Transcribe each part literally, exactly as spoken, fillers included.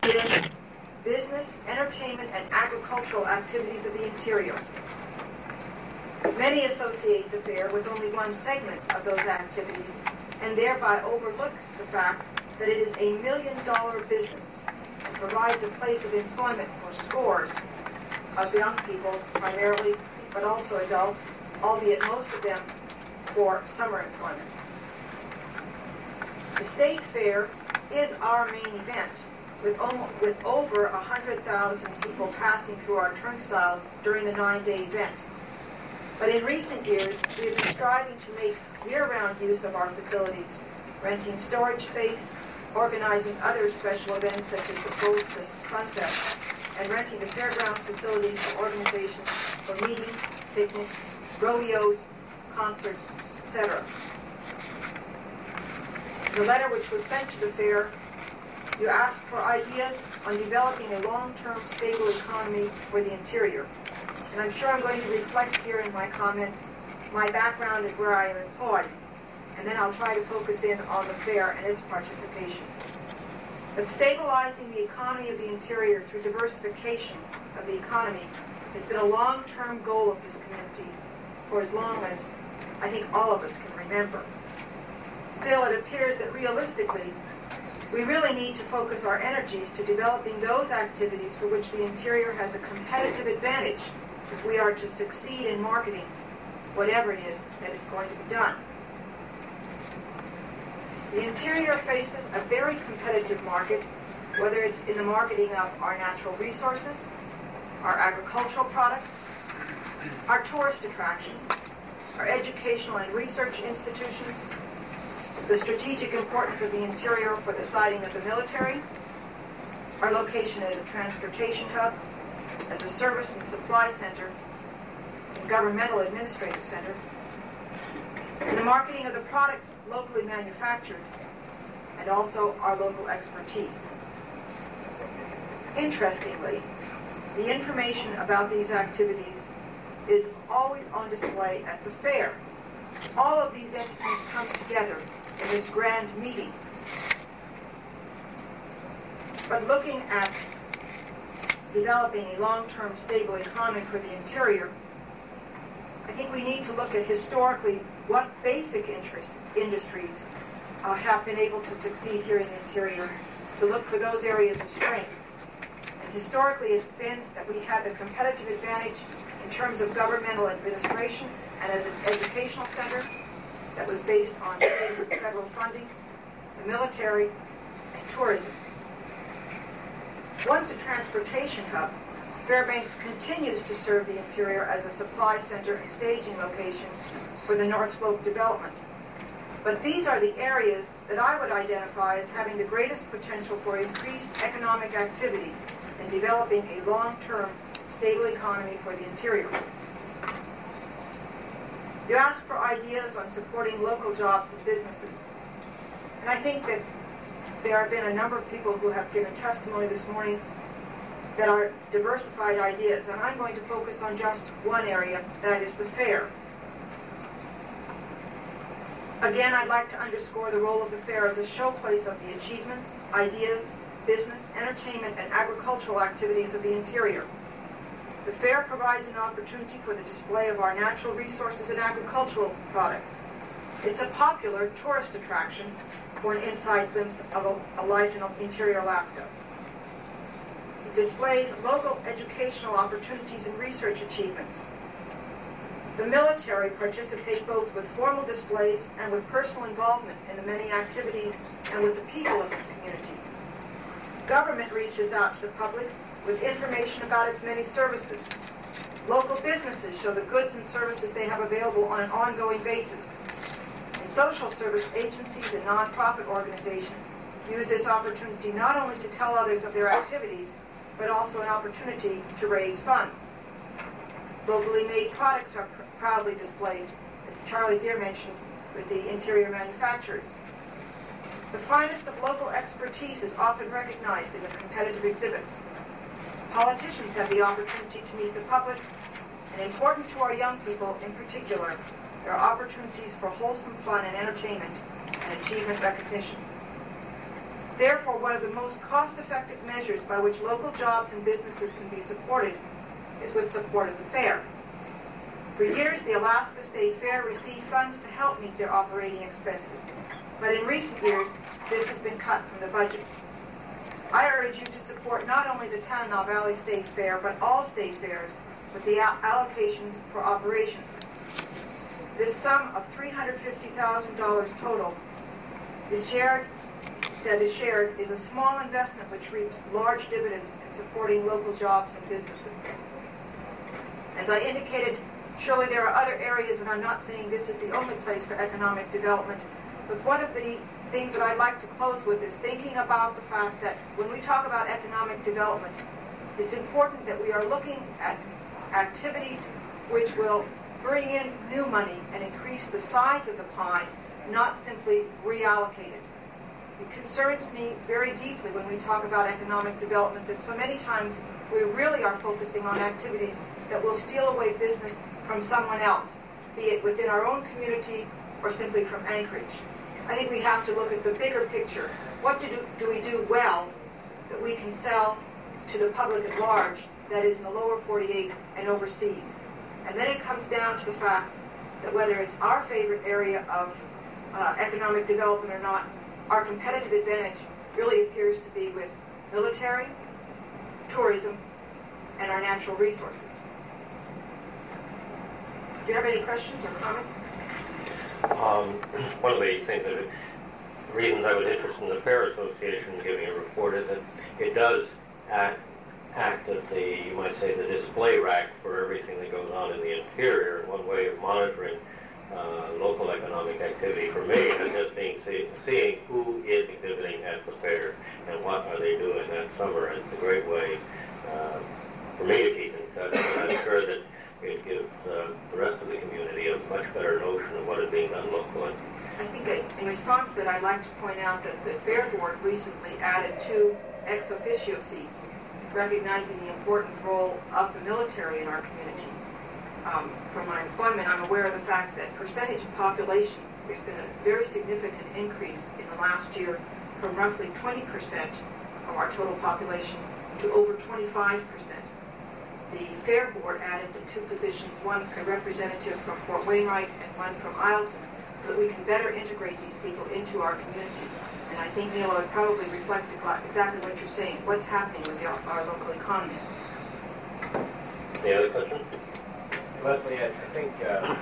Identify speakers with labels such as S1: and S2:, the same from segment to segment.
S1: is business, entertainment, and agricultural activities of the interior. Many associate the fair with only one segment of those activities and thereby overlook the fact that it is a million-dollar business and provides a place of employment for scores of young people primarily, but also adults, albeit most of them for summer employment. The State Fair is our main event, with, almost, with over one hundred thousand people passing through our turnstiles during the nine-day event. But in recent years, we have been striving to make year-round use of our facilities, renting storage space, organizing other special events such as the Solstice Sunfest, and renting the fairgrounds facilities for organizations for meetings, picnics, rodeos, concerts, et cetera. In the letter which was sent to the fair, you asked for ideas on developing a long-term stable economy for the interior. And I'm sure I'm going to reflect here in my comments my background and where I am employed. And then I'll try to focus in on the fair and its participation. But stabilizing the economy of the interior through diversification of the economy has been a long-term goal of this community for as long as I think all of us can remember. Still, it appears that realistically, we really need to focus our energies to developing those activities for which the interior has a competitive advantage if we are to succeed in marketing whatever it is that is going to be done. The interior faces a very competitive market, whether it's in the marketing of our natural resources, our agricultural products, our tourist attractions, our educational and research institutions, the strategic importance of the interior for the siting of the military, our location as a transportation hub, as a service and supply center, and governmental administrative center, and the marketing of the products locally manufactured, and also our local expertise. Interestingly, the information about these activities is always on display at the fair. All of these entities come together in this grand meeting. But looking at developing a long-term stable economy for the interior, I think we need to look at historically what basic interest industries uh, have been able to succeed here in the interior, to look for those areas of strength. And historically it's been that we had the competitive advantage in terms of governmental administration and as an educational center that was based on state and federal funding, the military, and tourism. Once a transportation hub, Fairbanks continues to serve the interior as a supply center and staging location for the North Slope development. But these are the areas that I would identify as having the greatest potential for increased economic activity and developing a long-term stable economy for the interior. You ask for ideas on supporting local jobs and businesses. And I think that there have been a number of people who have given testimony this morning that are diversified ideas, and I'm going to focus on just one area, that is the fair. Again, I'd like to underscore the role of the fair as a showplace of the achievements, ideas, business, entertainment, and agricultural activities of the interior. The fair provides an opportunity for the display of our natural resources and agricultural products. It's a popular tourist attraction for an inside glimpse of a, a life in interior Alaska. It displays local educational opportunities and research achievements. The military participate both with formal displays and with personal involvement in the many activities and with the people of this community. Government reaches out to the public with information about its many services. Local businesses show the goods and services they have available on an ongoing basis. And social service agencies and nonprofit organizations use this opportunity not only to tell others of their activities, but also an opportunity to raise funds. Locally made products are pr- proudly displayed, as Charlie Deere mentioned, with the interior manufacturers. The finest of local expertise is often recognized in the competitive exhibits. Politicians have the opportunity to meet the public, and important to our young people in particular, there are opportunities for wholesome fun and entertainment and achievement recognition. Therefore, one of the most cost-effective measures by which local jobs and businesses can be supported is with support of the fair. For years, the Alaska State Fair received funds to help meet their operating expenses, but in recent years, this has been cut from the budget. I urge you to support not only the Tanana Valley State Fair, but all state fairs with the al- allocations for operations. This sum of three hundred fifty thousand dollars total is shared, that is shared is a small investment which reaps large dividends in supporting local jobs and businesses. As I indicated, surely there are other areas, and I'm not saying this is the only place for economic development, but one of the things that I'd like to close with is thinking about the fact that when we talk about economic development, it's important that we are looking at activities which will bring in new money and increase the size of the pie, not simply reallocate it. It concerns me very deeply when we talk about economic development that so many times we really are focusing on activities that will steal away business from someone else, be it within our own community or simply from Anchorage. I think we have to look at the bigger picture. What do, do we do well that we can sell to the public at large, that is in the lower forty-eight and overseas? And then it comes down to the fact that whether it's our favorite area of uh, economic development or not, our competitive advantage really appears to be with military, tourism, and our natural resources. Do you have any questions or comments?
S2: Um, one of the things that, reasons I was interested in the Fair Association giving a report is that it does act, act as the, you might say, the display rack for everything that goes on in the interior. And one way of monitoring uh, local economic activity for me is just being see, seeing who is exhibiting at the fair and what are they doing that summer. It's a great way uh, for me to keep in touch. And I'm sure that it gives uh, the rest of the community a much better notion of what is being done locally.
S1: I think that in response to that, I'd like to point out that the Fair Board recently added two ex officio seats, recognizing the important role of the military in our community. Um, from my employment, I'm aware of the fact that percentage of population, there's been a very significant increase in the last year from roughly twenty percent of our total population to over twenty-five percent. The Fair Board added the two positions, one a representative from Fort Wainwright and one from Eielson, so that we can better integrate these people into our community. And I think, Neil, it probably reflects exactly what you're saying, what's happening with the, our local economy.
S2: Any other questions?
S3: Leslie, I, I think uh, uh,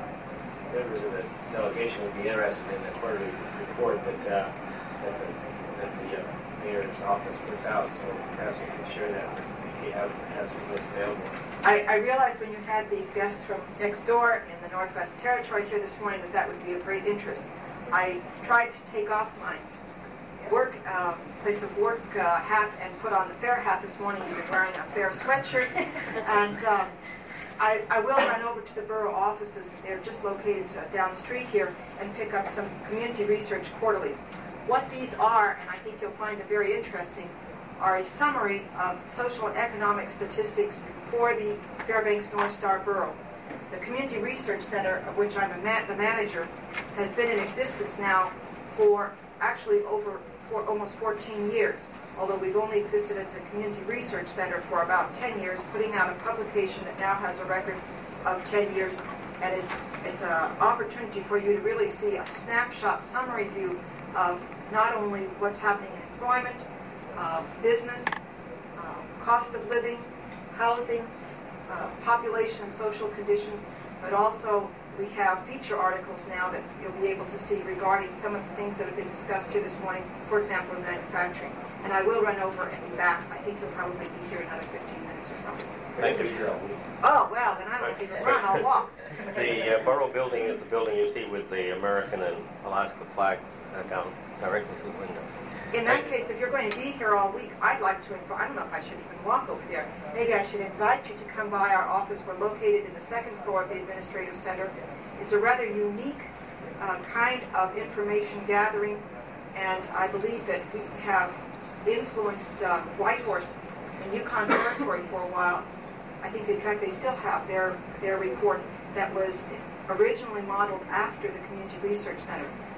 S3: members of the delegation would be interested in the quarterly report that, uh, that the, that the uh, mayor's office puts out, so perhaps you can share that with you have, have some of this available.
S1: I, I realized when you had these guests from next door in the Northwest Territory here this morning that that would be of great interest. I tried to take off my work, uh, place of work uh, hat and put on the fair hat this morning. You've been wearing a fair sweatshirt. and um, I, I will run over to the borough offices. They're just located uh, down the street here, and pick up some community research quarterlies. What these are, and I think you'll find them very interesting, are a summary of social and economic statistics for the Fairbanks North Star Borough. The Community Research Center, of which I'm a ma- the manager, has been in existence now for actually over for almost fourteen years, although we've only existed as a community research center for about ten years, putting out a publication that now has a record of ten years, and it's, it's an opportunity for you to really see a snapshot summary view of not only what's happening in employment, Uh, business, uh, cost of living, housing, uh, population and social conditions, but also we have feature articles now that you'll be able to see regarding some of the things that have been discussed here this morning, for example, in manufacturing. And I will run over and be back. I think you'll probably be here in another fifteen minutes or something.
S2: Thank you.
S1: Oh, well, then I don't even run, I'll walk.
S2: The uh, borough building is the building you see with the American and Alaska flag uh, down directly through the window.
S1: In that case, if you're going to be here all week, I'd like to invite, I don't know if I should even walk over there. Maybe I should invite you to come by our office. We're located in the second floor of the Administrative Center. It's a rather unique uh, kind of information gathering, and I believe that we have influenced uh, Whitehorse and Yukon Territory for a while. I think, in fact, they still have their, their report that was originally modeled after the Community Research Center.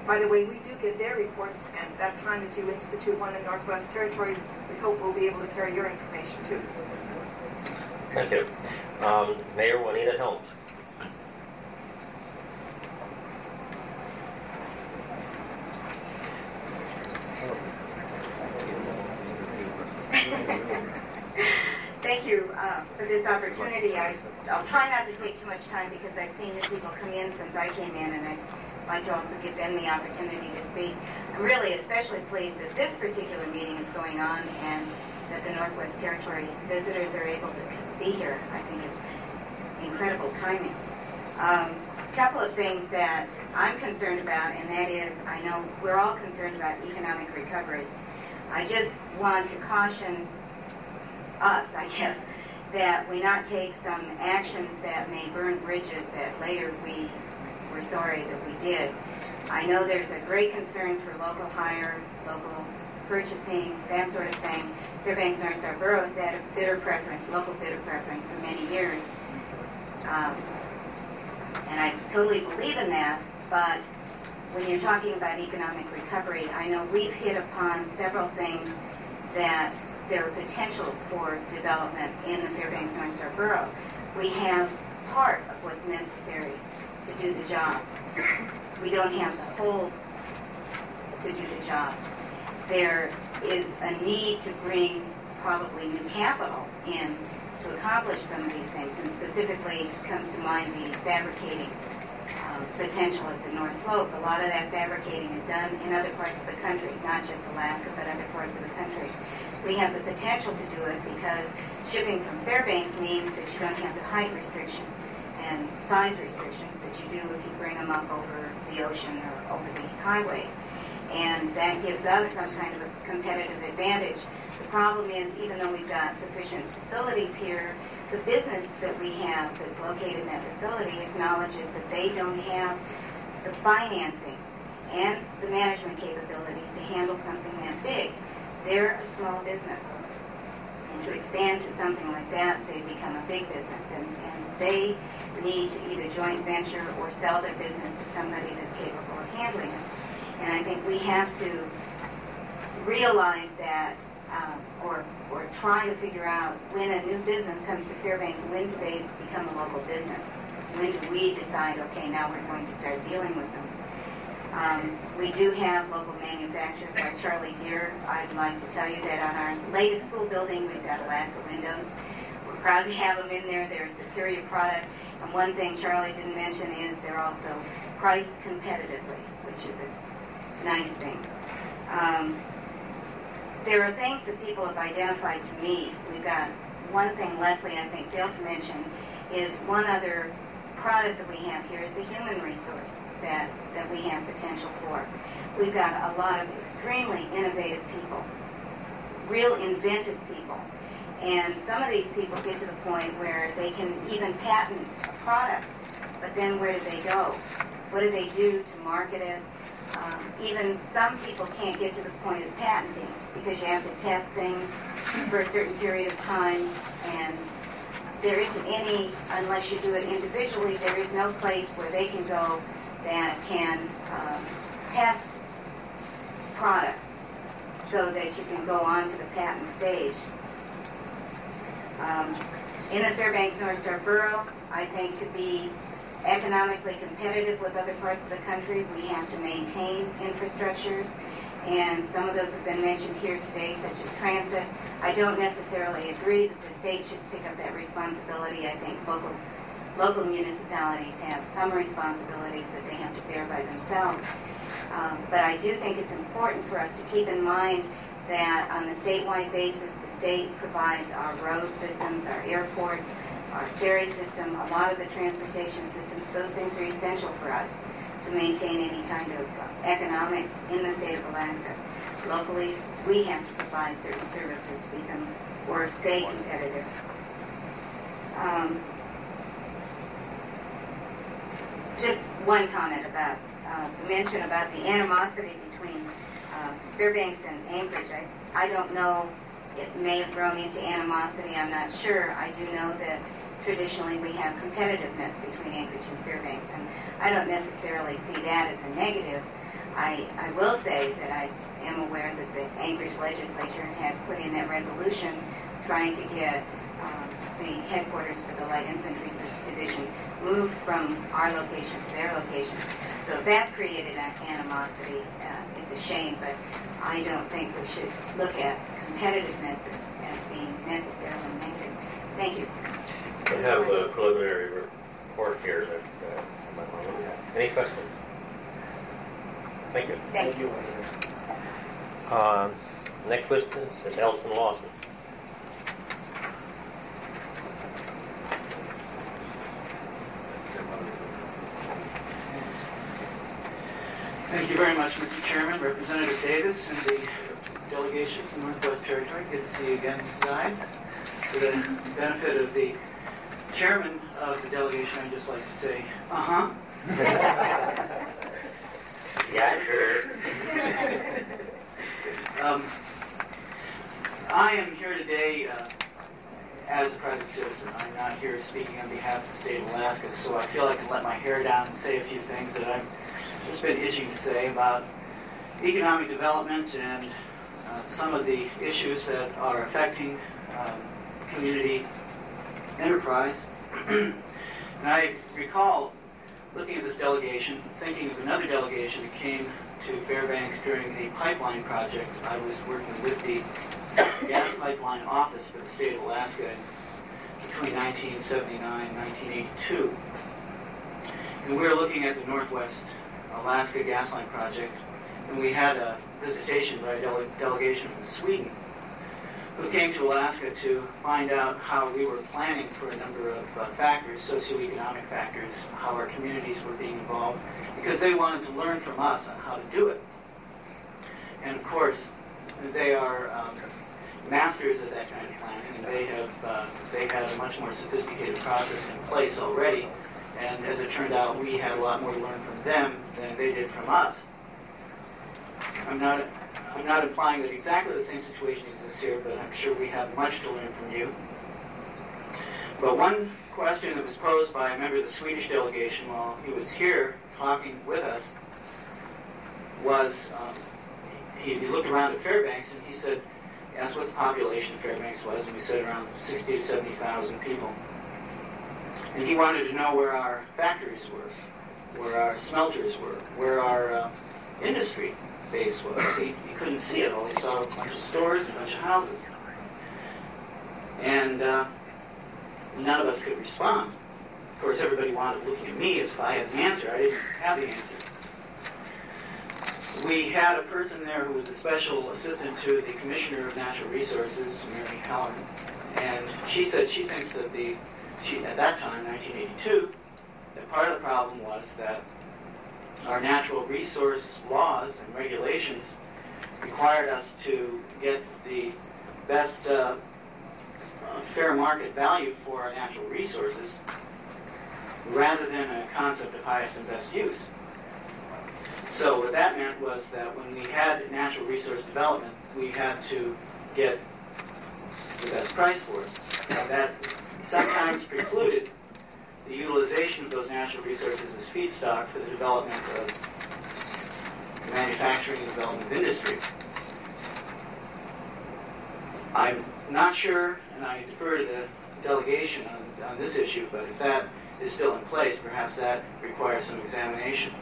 S1: By the way, we do get their reports, and at that time that you institute one in Northwest Territories, we hope we'll be able to carry your information too.
S2: Thank you. Um, Mayor Juanita Helms.
S4: Thank you uh, for this opportunity. I, I'll try not to take too much time because I've seen the people come in since I came in, and I'd like to also give them the opportunity to speak. I'm really especially pleased that this particular meeting is going on and that the Northwest Territory visitors are able to be here. I think it's incredible timing. Um, a couple of things that I'm concerned about, and that is, I know we're all concerned about economic recovery. I just want to caution us, I guess, that we not take some actions that may burn bridges that later we were sorry that we did. I know there's a great concern for local hire, local purchasing, that sort of thing. Fairbanks North Star Borough has had a bidder preference, local bidder preference for many years. Um, and I totally believe in that, but when you're talking about economic recovery, I know we've hit upon several things that there are potentials for development in the Fairbanks North Star Borough. We have part of what's necessary to do the job. We don't have the whole to do the job. There is a need to bring probably new capital in to accomplish some of these things, and specifically comes to mind the fabricating uh, potential at the North Slope. A lot of that fabricating is done in other parts of the country, not just Alaska, but other parts of the country. We have the potential to do it because shipping from Fairbanks means that you don't have the height restrictions and size restrictions that you do if you bring them up over the ocean or over the highway. And that gives us some kind of a competitive advantage. The problem is, even though we've got sufficient facilities here, the business that we have that's located in that facility acknowledges that they don't have the financing and the management capabilities to handle something that big. They're a small business. And to expand to something like that, they become a big business. And, and they need to either joint venture or sell their business to somebody that's capable of handling it. And I think we have to realize that, um, or, or try to figure out when a new business comes to Fairbanks, when do they become a local business? When do we decide, okay, now we're going to start dealing with them? Um, we do have local manufacturers like Charlie Deere. I'd like to tell you that on our latest school building, we've got Alaska windows. We're proud to have them in there. They're a superior product. And one thing Charlie didn't mention is they're also priced competitively, which is a nice thing. Um, there are things that people have identified to me. We've got one thing Leslie, I think, failed to mention is one other product that we have here is the human resource that, that we have potential for. We've got a lot of extremely innovative people, real inventive people. And some of these people get to the point where they can even patent a product, but then where do they go? What do they do to market it? Um, even some people can't get to the point of patenting because you have to test things for a certain period of time, and there isn't any, unless you do it individually, there is no place where they can go that can um, test products so that you can go on to the patent stage. Um, in the Fairbanks North Star Borough, I think to be economically competitive with other parts of the country, we have to maintain infrastructures, and some of those have been mentioned here today, such as transit. I don't necessarily agree that the state should pick up that responsibility. I think local local municipalities have some responsibilities that they have to bear by themselves. Um, but I do think it's important for us to keep in mind that on the statewide basis, the state provides our road systems, our airports, our ferry system, a lot of the transportation systems. Those things are essential for us to maintain any kind of uh, economics in the state of Alaska. Locally, we have to provide certain services to become or stay competitive. Um, just one comment about uh, the mention about the animosity between uh, Fairbanks and Anchorage. I, I don't know. It may have grown into animosity. I'm not sure. I do know that traditionally we have competitiveness between Anchorage and Fairbanks, and I don't necessarily see that as a negative. I, I will say that I am aware that the Anchorage legislature had put in that resolution trying to get um, the headquarters for the Light Infantry Division moved from our location to their location. So if that created an animosity, uh, it's a shame, but I don't think we should look at competitiveness as, as being necessarily negative. Thank you.
S2: We have a preliminary report here that uh, I might want to look at. Any questions? Thank you.
S4: Thank you.
S2: Um, next witness is Elson Lawson.
S5: Thank you very much, Mister Chairman, Representative Davis, and the delegation from Northwest Territory. Good to see you again, guys. For the benefit of the chairman of the delegation, I'd just like to say, uh-huh.
S2: Yeah, sure.
S5: um, I am here today uh, as a private citizen. I'm not here speaking on behalf of the state of Alaska, so I feel I can let my hair down and say a few things that I've just been itching to say about economic development and uh, some of the issues that are affecting um, community enterprise. And I recall looking at this delegation, thinking of another delegation that came to Fairbanks during the pipeline project. I was working with the gas pipeline office for the state of Alaska between nineteen seventy-nine and nineteen eighty-two. And we were looking at the Northwest Alaska gas line project, and we had a visitation by a dele delegation from Sweden who came to Alaska to find out how we were planning for a number of uh, factors, socioeconomic factors, how our communities were being involved, because they wanted to learn from us on how to do it. And of course, they are um, masters of that kind of planning, and they have uh, they had a much more sophisticated process in place already. And as it turned out, we had a lot more to learn from them than they did from us. I'm not, I'm not implying that exactly the same situation exists here, but I'm sure we have much to learn from you. But one question that was posed by a member of the Swedish delegation while he was here talking with us was, um, he, he looked around at Fairbanks and he said, he asked what the population of Fairbanks was, and we said around sixty to seventy thousand people. And he wanted to know where our factories were, where our smelters were, where our uh, industry base was. He, he couldn't see it all. He saw a bunch of stores, a bunch of houses. And uh, none of us could respond. Of course, everybody wanted to look at me as if I had an answer. I didn't have the answer. We had a person there who was a special assistant to the Commissioner of Natural Resources, Mary Helen, and she said she thinks that the She, at that time, nineteen eighty-two, that part of the problem was that our natural resource laws and regulations required us to get the best uh, uh, fair market value for our natural resources rather than a concept of highest and best use. So what that meant was that when we had natural resource development, we had to get the best price for it. And that sometimes precluded the utilization of those natural resources as feedstock for the development of the manufacturing and development of industry. I'm not sure, and I defer to the delegation on, on this issue, but if that is still in place, perhaps that requires some examination.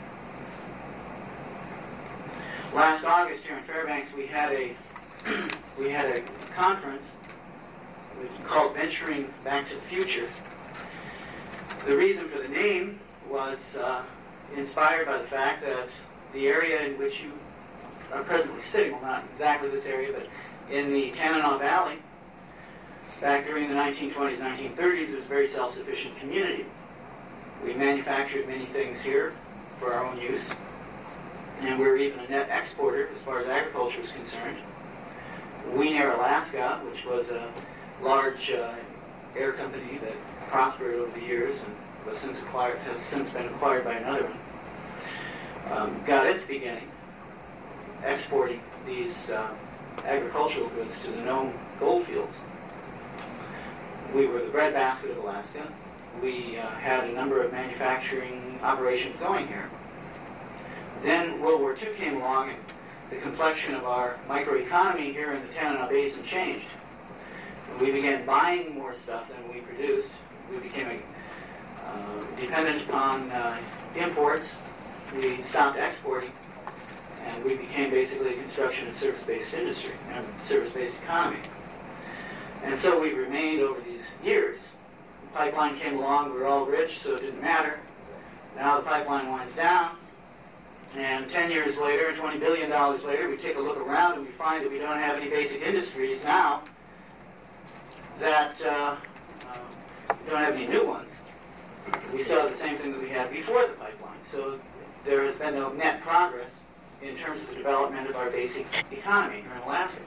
S5: Last August here in Fairbanks, we had a we had a conference called Venturing Back to the Future. The reason for the name was uh, inspired by the fact that the area in which you are presently sitting, well, not exactly this area, but in the Tanana Valley, back during the nineteen twenties, nineteen thirties, it was a very self-sufficient community. We manufactured many things here for our own use, and we were even a net exporter as far as agriculture was concerned. Wiener, Alaska, which was a large uh, air company that prospered over the years and was since acquired, has since been acquired by another one, um, got its beginning exporting these uh, agricultural goods to the known gold fields. We were the breadbasket of Alaska. We uh, had a number of manufacturing operations going here. Then World War Two came along, and the complexion of our microeconomy here in the Tanana Basin changed. We began buying more stuff than we produced. We became uh, dependent upon uh, imports. We stopped exporting, and we became basically a construction and service-based industry, a service-based economy. And so we remained over these years. The pipeline came along, we were all rich, so it didn't matter. Now the pipeline winds down, and ten years later, twenty billion dollars later, we take a look around and we find that we don't have any basic industries now, that uh, uh, we don't have any new ones. We still have the same thing that we had before the pipeline. So there has been no net progress in terms of the development of our basic economy here in Alaska.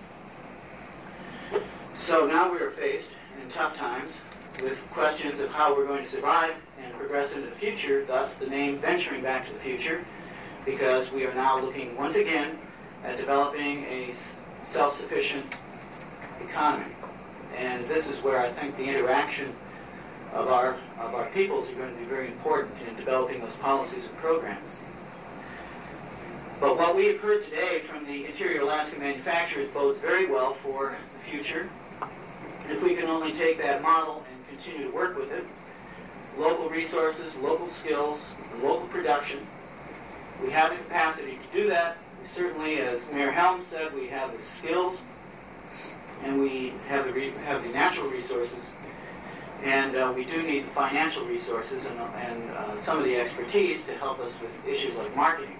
S5: So now we are faced in tough times with questions of how we're going to survive and progress into the future, thus the name Venturing Back to the Future, because we are now looking once again at developing a self-sufficient economy. And this is where I think the interaction of our, of our peoples are going to be very important in developing those policies and programs. But what we have heard today from the Interior Alaska manufacturers bodes very well for the future. If we can only take that model and continue to work with it, local resources, local skills, local production, we have the capacity to do that. We certainly, as Mayor Helms said, we have the skills and we have the, re have the natural resources, and uh, we do need the financial resources and, and uh, some of the expertise to help us with issues like marketing.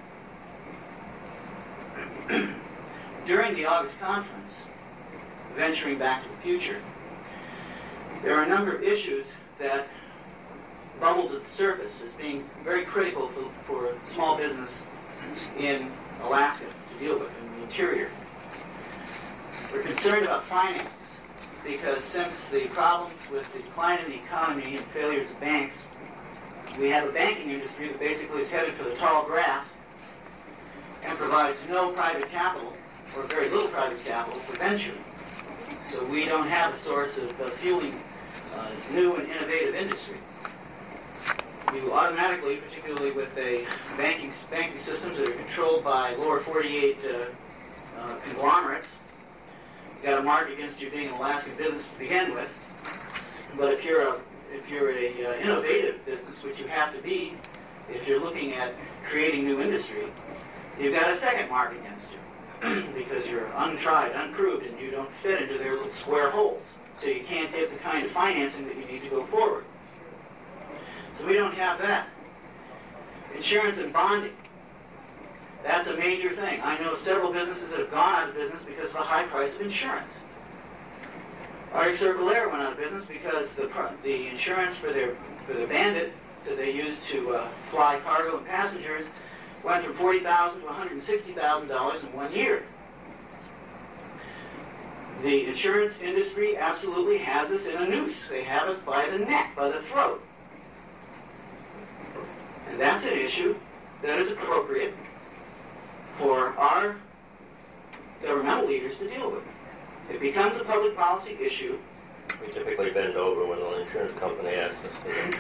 S5: During the August conference, Venturing Back to the Future, there are a number of issues that bubbled to the surface as being very critical for, for small business in Alaska to deal with in the interior. We're concerned about finance because since the problems with the decline in the economy and failures of banks, we have a banking industry that basically is headed for the tall grass and provides no private capital, or very little private capital, for venture. So we don't have a source of uh, fueling uh, new and innovative industry. You automatically, particularly with a banking banking systems that are controlled by lower forty-eight uh, uh, conglomerates, you got a mark against you being an Alaskan business to begin with. But if you're a if you're a uh, innovative business, which you have to be, if you're looking at creating new industry, you've got a second mark against you because you're untried, unproved, and you don't fit into their little square holes. So you can't get the kind of financing that you need to go forward. So we don't have that. Insurance and bonding. That's a major thing. I know several businesses that have gone out of business because of a high price of insurance. Arctic Circle Air went out of business because the the insurance for their for the Bandit that they used to uh, fly cargo and passengers went from forty thousand dollars to one hundred sixty thousand dollars in one year. The insurance industry absolutely has us in a noose. They have us by the neck, by the throat. And that's an issue that is appropriate for our governmental leaders to deal with. It becomes a public policy issue.
S2: We typically bend over when an insurance company asks us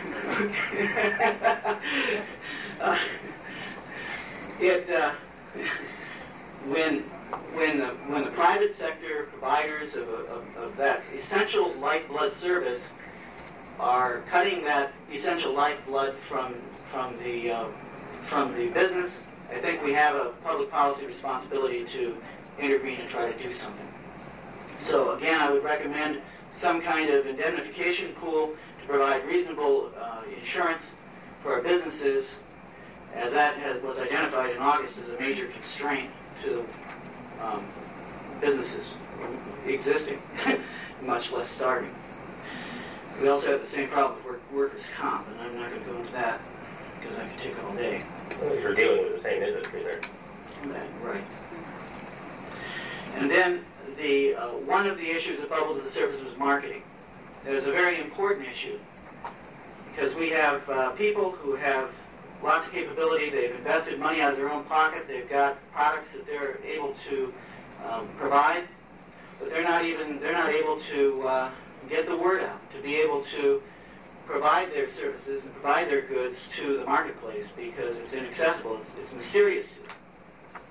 S2: to.
S5: uh, it uh, when when the when the private sector providers of, of, of that essential lifeblood service are cutting that essential lifeblood from from the uh, from the business, I think we have a public policy responsibility to intervene and try to do something. So again, I would recommend some kind of indemnification pool to provide reasonable uh, insurance for our businesses, as that has, was identified in August as a major constraint to um, businesses existing, much less starting. We also have the same problem with work, workers' comp, and I'm not going to go into that because I could take all day.
S2: Well, you're dealing with the same industry there.
S5: Right. And then the uh, one of the issues that bubbled to the surface was marketing. It was a very important issue because we have uh, people who have lots of capability. They've invested money out of their own pocket. They've got products that they're able to um, provide, but they're not even they're not able to uh, get the word out, to be able to provide their services and provide their goods to the marketplace because it's inaccessible. It's, it's mysterious to them.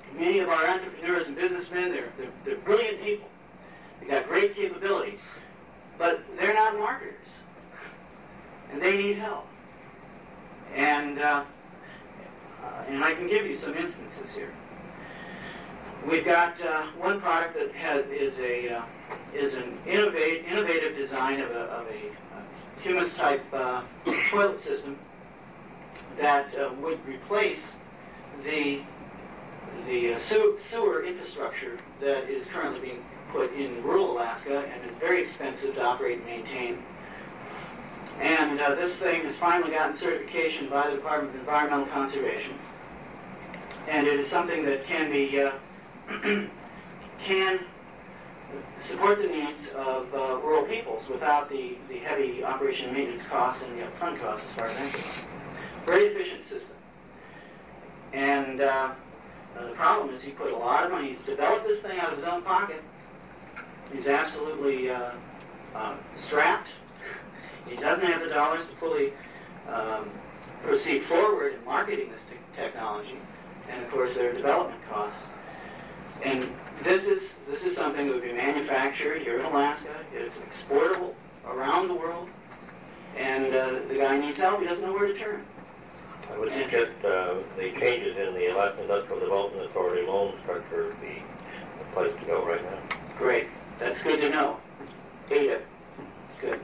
S5: many of our entrepreneurs and businessmen, they're, they're, they're brilliant people. They've got great capabilities, but they're not marketers, and they need help. And, uh, uh, and I can give you some instances here. We've got uh, one product that has, is, a, uh, is an innovate, innovative design of a, of a, a humus-type uh, toilet system that uh, would replace the, the uh, sewer, sewer infrastructure that is currently being put in rural Alaska and is very expensive to operate and maintain. And uh, this thing has finally gotten certification by the Department of Environmental Conservation. And it is something that can be uh, can support the needs of uh, rural peoples without the, the heavy operation and maintenance costs and the upfront costs as far as I'm concerned. Very efficient system. And uh, uh, the problem is he put a lot of money. He's developed this thing out of his own pocket. He's absolutely uh, uh, strapped. He doesn't have the dollars to fully um, proceed forward in marketing this te- technology. And of course there are development costs. And this is this is something that would be manufactured here in Alaska. It's exportable around the world. And uh, the guy needs help. He doesn't know where to turn.
S2: I would suggest uh, the changes in the Alaska Industrial Development Authority loan structure would be the place to go right now.
S5: Great. That's good to know. A D A. Good.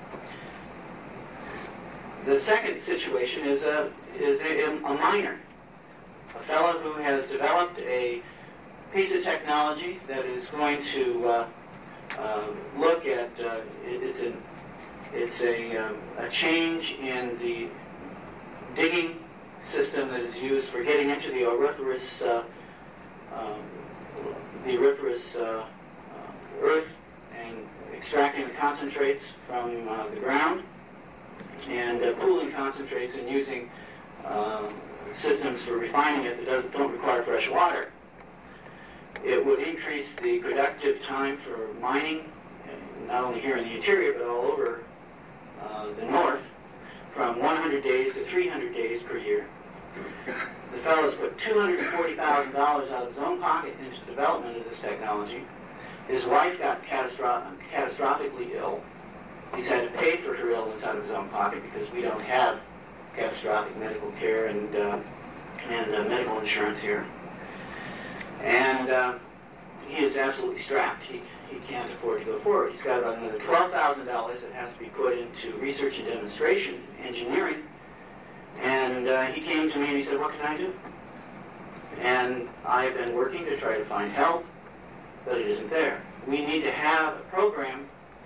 S5: The second situation is a is a, a miner, a fellow who has developed a piece of technology that is going to uh, uh, look at uh, it, it's a it's a um, a change in the digging system that is used for getting into the auriferous uh, um, the auriferous uh, uh, earth and extracting the concentrates from uh, the ground and uh, pooling concentrates and using um, systems for refining it that doesn't, don't require fresh water. It would increase the productive time for mining, not only here in the interior but all over uh, the north, from one hundred days to three hundred days per year. The fellow's put two hundred forty thousand dollars out of his own pocket into the development of this technology. His wife got catastro- catastrophically ill. He's had to pay for her illness out of his own pocket because we don't have catastrophic medical care and, uh, and uh, medical insurance here. And uh, he is absolutely strapped. He, he can't afford to go forward. He's got about another twelve thousand dollars that has to be put into research and demonstration, engineering. And uh, he came to me and he said, what can I do? And I have been working to try to find help, but it isn't there. We need to have a program,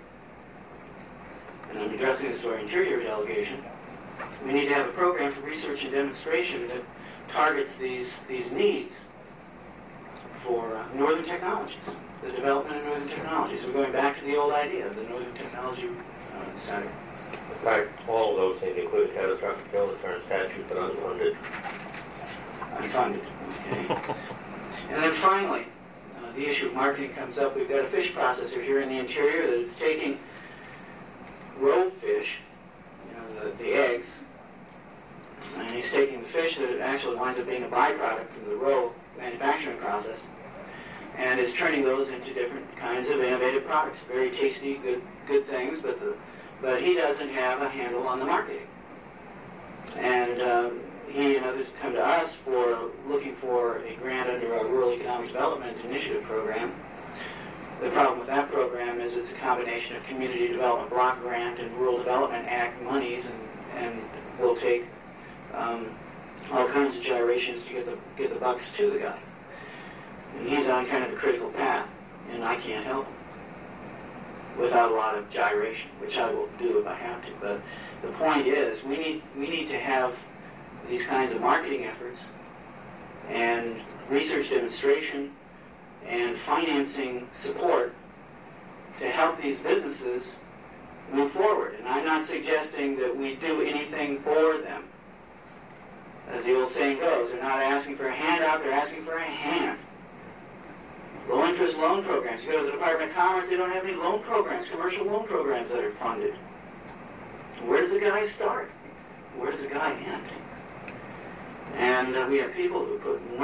S5: and I'm addressing this to our Interior delegation, we need to have a program for research and demonstration that targets these, these needs for uh, northern technologies, the development of northern technologies. We're going back to the old idea of the Northern Technology uh, Center.
S2: In fact, all of those things include catastrophic illness are in statute but unfunded.
S5: Unfunded, okay. And then finally, uh, the issue of marketing comes up. We've got a fish processor here in the interior that is taking roe fish, you know, the, the eggs, and he's taking the fish that actually winds up being a byproduct from the roe manufacturing process, and is turning those into different kinds of innovative products. Very tasty, good good things, but the but he doesn't have a handle on the marketing. And um, he and others come to us for looking for a grant under our Rural Economic Development Initiative program. The problem with that program is it's a combination of Community Development Block Grant and Rural Development Act monies, and, and will take um, all kinds of gyrations to get the get the bucks to the guy. And he's on kind of a critical path, and I can't help him without a lot of gyration, which I will do if I have to. But the point is, we need we need to have these kinds of marketing efforts and research demonstration and financing support to help these businesses move forward. And I'm not suggesting that we do anything for them. As the old saying goes, they're not asking for a handout, they're asking for a hand. Low-interest loan programs. You go to the Department of Commerce, they don't have any loan programs, commercial loan programs that are funded. Where does a guy start? Where does a guy end? And uh, we have people who put money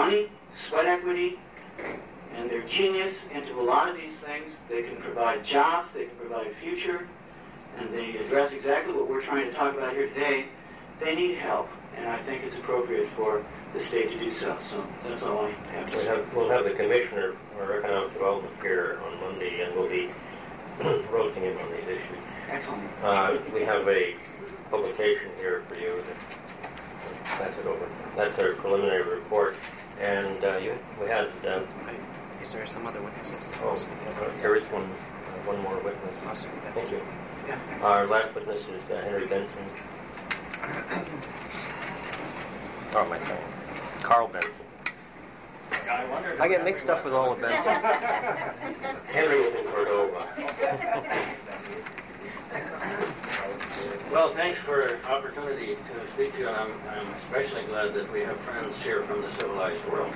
S5: sweat equity and their genius into a lot of these things. They can provide jobs, they can provide future, and they address exactly what we're trying to talk about here today. They need help, and I think it's appropriate for the state to do so. So that's all I have to
S2: We
S5: say.
S2: have, we'll have the Commissioner for Economic Development here on Monday, and we'll be roasting him on these issues.
S5: Excellent.
S2: Uh, we have a publication here for you. Pass it over. That's our preliminary report. And uh, you, we had... Uh,
S6: Is there some other witnesses?
S2: oh, uh, there is one, uh, one more witness.
S6: Awesome.
S2: Thank you.
S5: Yeah.
S2: Our last witness is uh, Henry Benson. Oh, my God. Carl Benson.
S3: I, wondered if
S2: I get
S3: Henry
S2: mixed up
S3: was
S2: with all the Bensons. Henry is in Cordova.
S7: Well, thanks for the opportunity to speak to you, and I'm, I'm especially glad that we have friends here from the civilized world.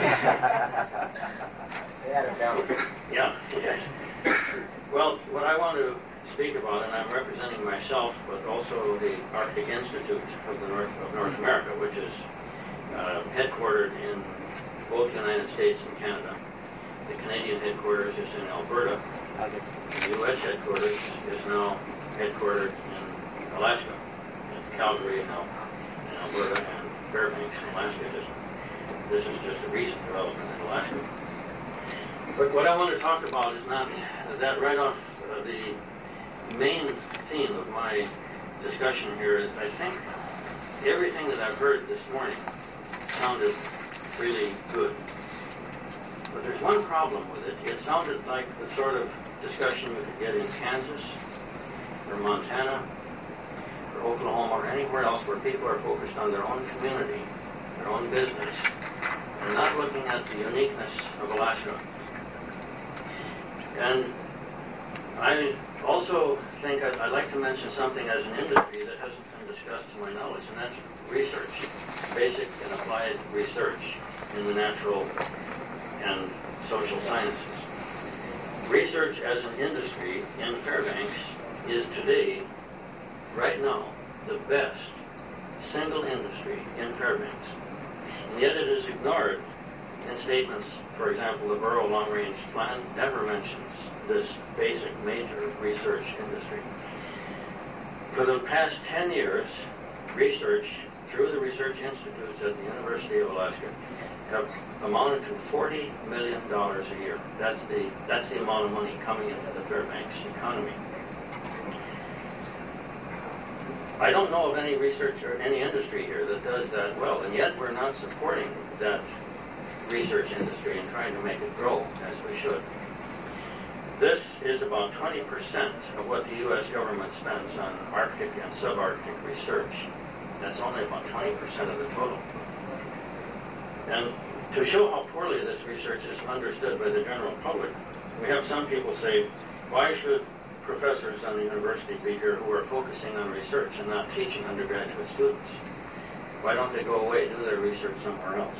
S7: Yeah, yes. Well, what I want to speak about, and I'm representing myself, but also the Arctic Institute of the North of North America, which is uh, headquartered in both the United States and Canada. The Canadian headquarters is in Alberta. The U S headquarters is now headquartered in Alaska, in Calgary, and now in Alberta, and Fairbanks, in Alaska. Just, this is just a recent development in Alaska. But what I want to talk about is not that right off uh, the main theme of my discussion here is I think everything that I've heard this morning sounded really good. But there's one problem with it. It sounded like the sort of discussion you could get in Kansas or Montana or Oklahoma or anywhere else where people are focused on their own community, their own business, and not looking at the uniqueness of Alaska. And I also think I'd, I'd like to mention something as an industry that hasn't been discussed to my knowledge, and that's research, basic and applied research in the natural and social sciences. Research as an industry in Fairbanks is today, right now, the best single industry in Fairbanks. And yet it is ignored in statements. For example, the Borough Long Range Plan never mentions this basic major research industry. For the past ten years, research through the research institutes at the University of Alaska have amounted to forty million dollars a year. That's the, that's the amount of money coming into the Fairbanks economy. I don't know of any research or any industry here that does that well, and yet we're not supporting that research industry and trying to make it grow as we should. This is about twenty percent of what the U S government spends on Arctic and subarctic research. That's only about twenty percent of the total. And to show how poorly this research is understood by the general public, we have some people say, why should professors on the university be here who are focusing on research and not teaching undergraduate students? Why don't they go away and do their research somewhere else?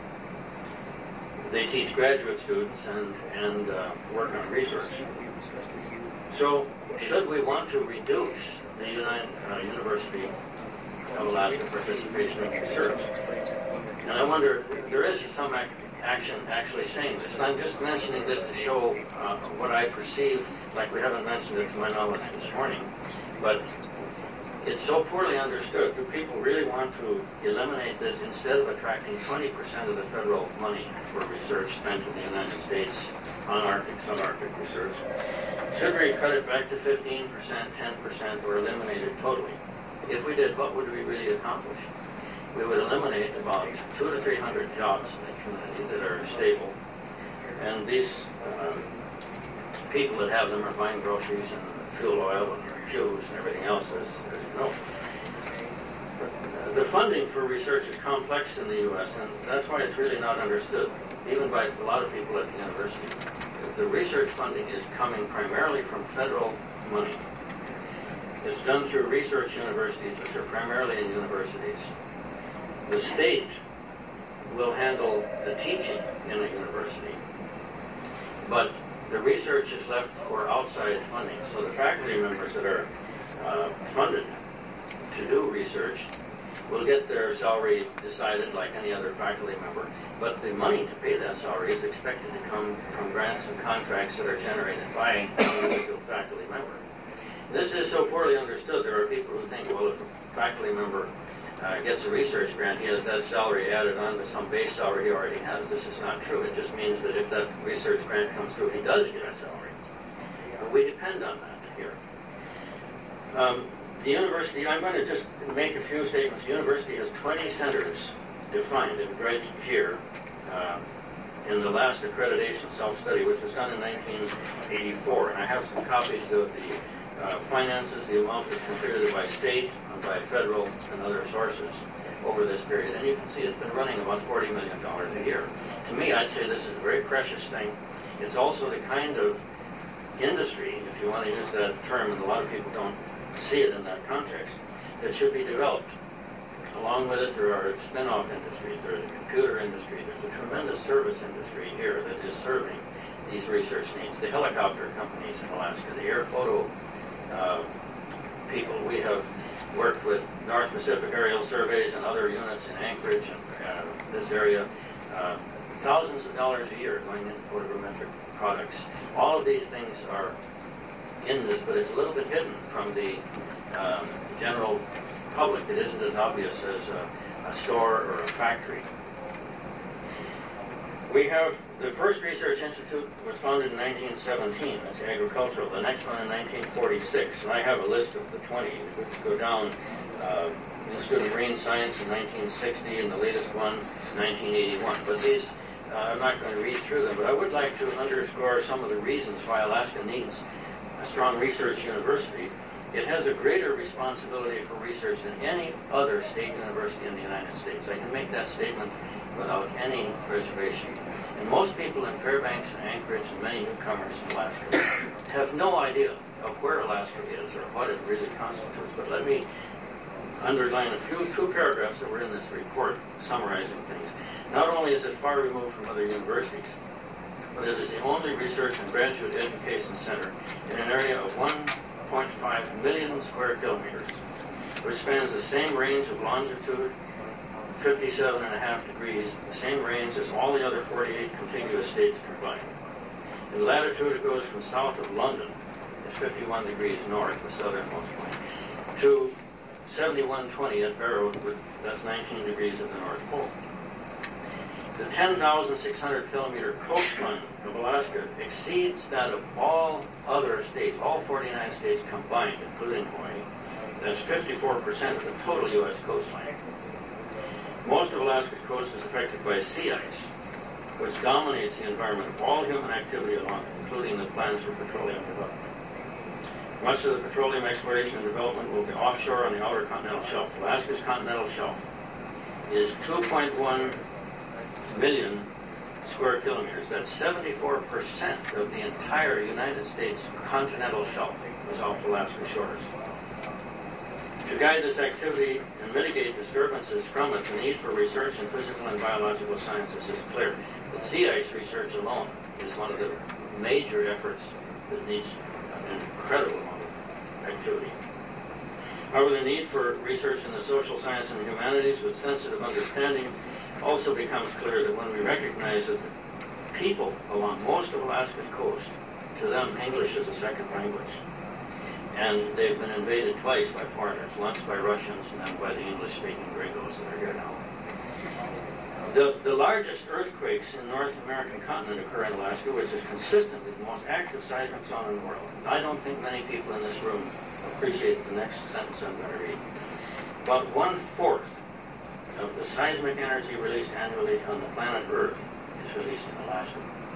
S7: They teach graduate students and, and uh, work on research. So should we want to reduce the United, uh, University of Alaska participation in research? And I wonder, there is some ac action actually saying this. And I'm just mentioning this to show uh, what I perceive, like we haven't mentioned it to my knowledge this morning, but it's so poorly understood. Do people really want to eliminate this instead of attracting twenty percent of the federal money for research spent in the United States on Arctic, subarctic research? Should we cut it back to fifteen percent, ten percent, or eliminate it totally? If we did, what would we really accomplish? We would eliminate about two to three hundred jobs in the community that are stable. And these um, people that have them are buying groceries and fuel oil and shoes and everything else, as, as you know. But, uh, the funding for research is complex in the U S, and that's why it's really not understood, even by a lot of people at the university. The research funding is coming primarily from federal money. It's done through research universities, which are primarily in universities. The state will handle the teaching in a university, but the research is left for outside funding. So the faculty members that are uh, funded to do research will get their salary decided like any other faculty member, but the money to pay that salary is expected to come from grants and contracts that are generated by an individual faculty member. This is so poorly understood. There are people who think, well, if a faculty member uh, gets a research grant, he has that salary added on to some base salary he already has. This is not true. It just means that if that research grant comes through, he does get a salary. But we depend on that here. Um, the university, I'm going to just make a few statements. The university has twenty centers defined right here uh, in the last accreditation self-study, which was done in nineteen eighty-four. And I have some copies of the Uh, finances, the amount that's contributed by state and by federal and other sources over this period. And you can see it's been running about forty million dollars a year. To me, I'd say this is a very precious thing. It's also the kind of industry, if you want to use that term, and a lot of people don't see it in that context, that should be developed. Along with it, there are spin-off industries. There's a computer industry. There's a tremendous service industry here that is serving these research needs. The helicopter companies in Alaska, the air photo Uh, people. We have worked with North Pacific Aerial Surveys and other units in Anchorage and uh, this area. Uh, thousands of dollars a year going into photogrammetric products. All of these things are in this, but it's a little bit hidden from the um, general public. It isn't as obvious as a, a store or a factory. We have the first research institute was founded in nineteen seventeen. That's agricultural. The next one in nineteen forty-six. And I have a list of the twenty. We could go down. Uh, Institute of Marine Science in nineteen sixty, and the latest one, nineteen eighty-one. But these, uh, I'm not going to read through them. But I would like to underscore some of the reasons why Alaska needs a strong research university. It has a greater responsibility for research than any other state university in the United States. I can make that statement without any reservation. And most people in Fairbanks and Anchorage and many newcomers in Alaska have no idea of where Alaska is or what it really constitutes. But let me underline a few two paragraphs that were in this report summarizing things. Not only is it far removed from other universities, but it is the only research and graduate education center in an area of one point five million square kilometers, which spans the same range of longitude, fifty-seven and a half degrees, the same range as all the other forty-eight contiguous states combined. In latitude, it goes from south of London, it's fifty-one degrees north, the southernmost point, to seventy-one twenty at Barrow, that's nineteen degrees at the North Pole. The ten thousand six hundred kilometer coastline of Alaska exceeds that of all other states, all forty-nine states combined, including Hawaii. That's fifty-four percent of the total U S coastline. Most of Alaska's coast is affected by sea ice, which dominates the environment of all human activity along it, including the plans for petroleum development. Much of the petroleum exploration and development will be offshore on the outer continental shelf. Alaska's continental shelf is two point one million square kilometers. That's seventy-four percent of the entire United States continental shelf is off Alaska shores. To guide this activity and mitigate disturbances from it, the need for research in physical and biological sciences is clear. The sea ice research alone is one of the major efforts that needs an incredible amount of activity. However, the need for research in the social science and humanities with sensitive understanding also becomes clear that when we recognize that the people along most of Alaska's coast, to them, English is a second language. And they've been invaded twice by foreigners, once by Russians and then by the English-speaking gringos that are here now. The, the largest earthquakes in North American continent occur in Alaska, which is consistently the most active seismic zone in the world. I don't think many people in this room appreciate the next sentence I'm going to read. About one-fourth of the seismic energy released annually on the planet Earth is released in Alaska.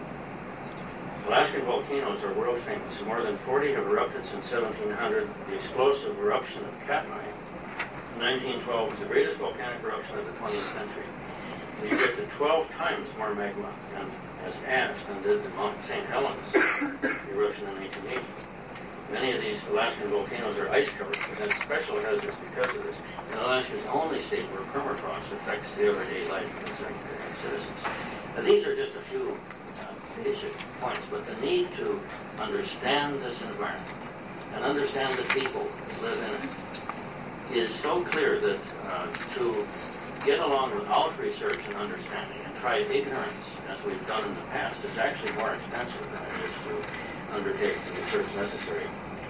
S7: Alaskan volcanoes are world famous. More than forty have erupted since seventeen hundred. The explosive eruption of Katmai in nineteen twelve was the greatest volcanic eruption of the twentieth century. It ejected twelve times more magma than as ash than did the Mount Saint Helens eruption in eighteen eighty. Many of these Alaskan volcanoes are ice covered, but have special hazards because of this. And Alaska is the only state where permafrost affects the everyday life of its citizens. Now, these are just a few basic points, but the need to understand this environment and understand the people who live in it is so clear that uh, to get along without research and understanding and try ignorance, as we've done in the past, is actually more expensive than it is to undertake the research necessary.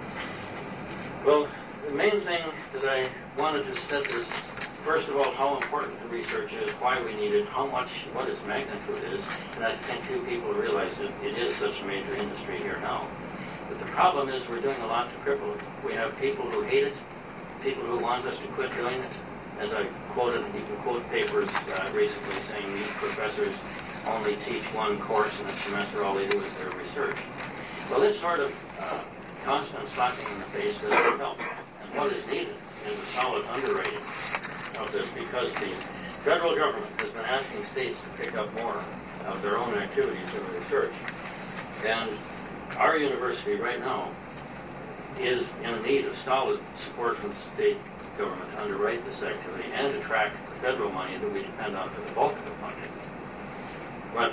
S7: Well, the main thing that I wanted to set is, first of all, how important the research is, why we need it, how much, what its magnitude is, and I think few people realize that it is such a major industry here now. But the problem is we're doing a lot to cripple it. We have people who hate it, people who want us to quit doing it. As I quoted, you can quote papers uh, recently saying these professors only teach one course in a semester, all they do is their research. Well, this sort of uh, constant slapping in the face doesn't help. And what is needed is a solid underwriting of this, because the federal government has been asking states to pick up more of their own activities in the research. And our university right now is in need of solid support from the state government to underwrite this activity and to track the federal money that we depend on for the bulk of the funding. But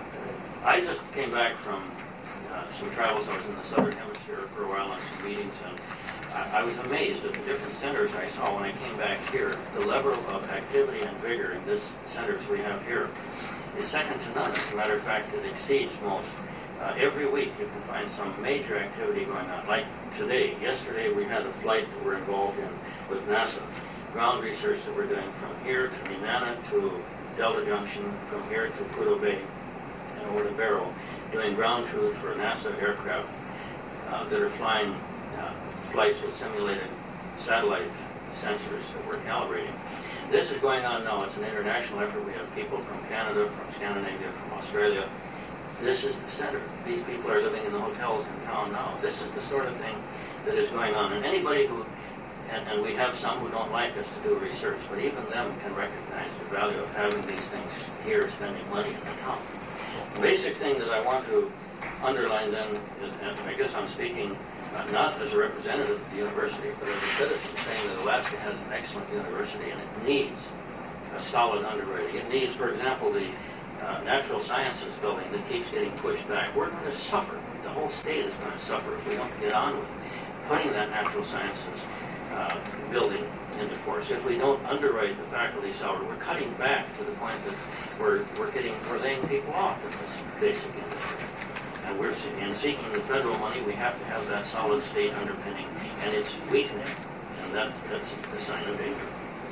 S7: I just came back from uh, some travels. I was in the Southern Hemisphere for a while on some meetings, and I, I was amazed at the different centers I saw when I came back here. The level of activity and vigor in this centers we have here is second to none. As a matter of fact, it exceeds most. Uh, every week you can find some major activity going on. Like today, yesterday we had a flight that we're involved in with NASA. Ground research that we're doing from here to Nenana to Delta Junction, from here to Prudhoe Bay and over to Barrow, doing ground truth for NASA aircraft uh, that are flying uh, flights with simulated satellite sensors that we're calibrating. This is going on now. It's an international effort. We have people from Canada, from Scandinavia, from Australia. This is the center. These people are living in the hotels in town now. This is the sort of thing that is going on. And anybody who, and, and we have some who don't like us to do research, but even them can recognize the value of having these things here, spending money in the town. The basic thing that I want to underline then is, and I guess I'm speaking uh, not as a representative of the university, but as a citizen, saying that Alaska has an excellent university and it needs a solid underwriting. It needs, for example, the Uh, natural sciences building that keeps getting pushed back. We're going to suffer. The whole state is going to suffer if we don't get on with putting that natural sciences uh, building into force. If we don't underwrite the faculty salary, we're cutting back to the point that we're we're getting we're laying people off in this basic industry. And we're in seeking the federal money, we have to have that solid state underpinning, and it's weakening, and that that's a sign of danger.